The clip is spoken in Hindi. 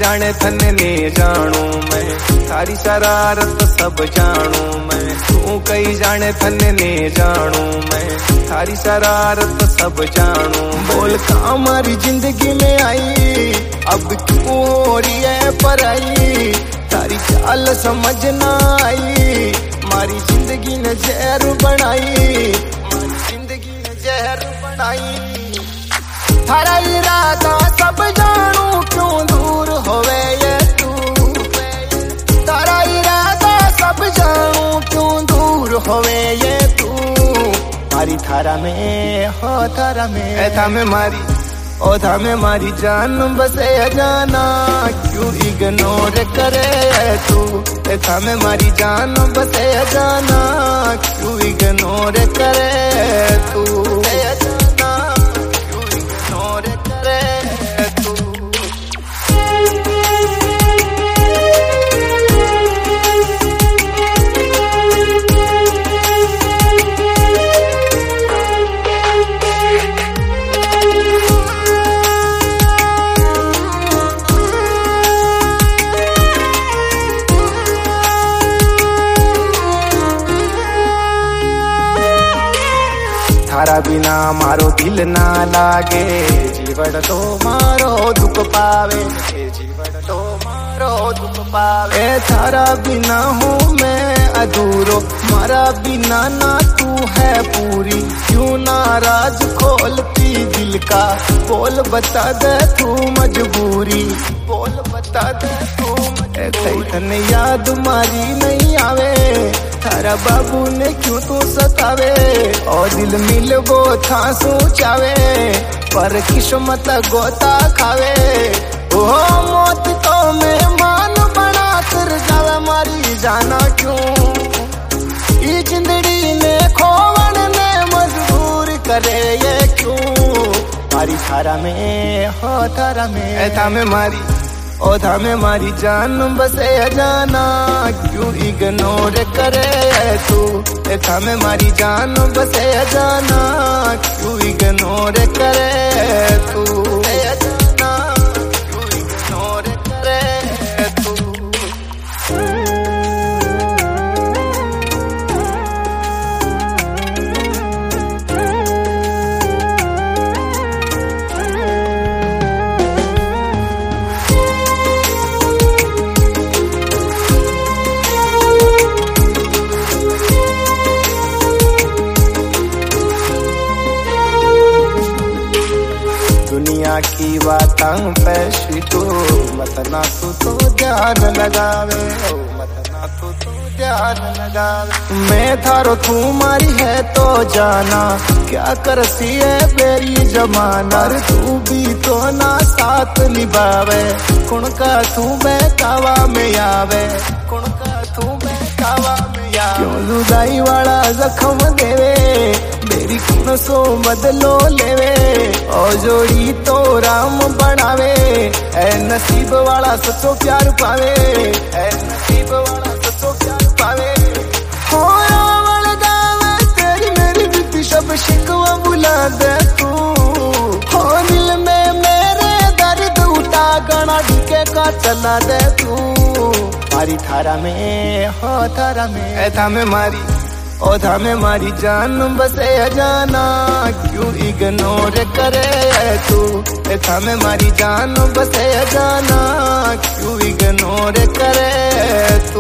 जाने थने ने जानू मैं, थारी शरारत सब जानू मैं। तू कई जाने थने ने जानू मैं, थारी शरारत सब जानू। बोल का हमारी जिंदगी में आई, अब क्यों हो रही है पराई, तारी चाल समझ ना आई, मारी जिंदगी ने जहर बनाई, मारी जिंदगी ने जहर बनाई। थारा इरादा सब जानू, क्यों दूर होवे ये तू, तारा इरादा सब जानू, क्यों दूर होवे ये तू। मारी थारा में हो थारा में, ऐथा में मारी ओ था में मारी जान बसे जाना, क्यों इग्नोर करे तू। था में मारी जान बसे जाना, क्यों इग्नोर करे तू, जाना क्यों इग्नोर करे तू। थारा बिना मारो दिल ना लागे, जीवन तो मारो दुख पावे, जीवन तो मारो दुख पावे। थारा बिना हूँ मैं अधूरो, मारा बिना ना तू है पूरी। क्यों नाराज खोलती दिल का, बोल बता दे तू मजबूरी, बोल बता दे तू मजबूरी। तने याद मारी नहीं आवे, थारा बाबू ने क्यों तू सतावे, और दिल मिल वो था सोचावे, पर किस्मत गोता खावे। ओ मौत तो मेहमान बना कर जावे, मारी जाना क्यों, ई जिंदड़ी ने खोवन ने मजबूर करे ये क्यों। मारी थारा में हो थारा में, ऐथा में मारी ओ था में मारी जान बसे जाना, क्यों इग्नोर करे तू। था में मारी जान बसे जाना, क्यों इग्नोर करे तू, जाना क्यों इग्नोर करे तू। दुनिया की बातों पे तू मत ना तू तो ध्यान लगावे, मत ना तू तो ध्यान लगावे। मैं थारो तू मारी है तो जाना, क्या करती है मेरी जमाना। तू भी तो ना साथ निभावे, कुण का तू बहकावा में आवे, कुण का तू बहकावा में आवे। क्यों जुदाई वाला जख्म देवे, मेरी कुण सो बदलो लेवे, और जोड़ी तो राम बनावे। ऐ नसीब वाला सच्चो प्यार पावे, ऐ नसीब वाला सच्चो प्यार पावे। हो रावण गावे तेरी मेरी बीती सब शिकवा बुला दे तू, हो दिल में मेरे दर्द उठा गणा ढीके का चला दे तू। मारी थारा में हो थारा में, ऐथा में मारी ओ था में मारी जान बसे जाना, क्यों इग्नोर करे तू। था में मारी जान बसे जाना, क्यों इग्नोर करे तू।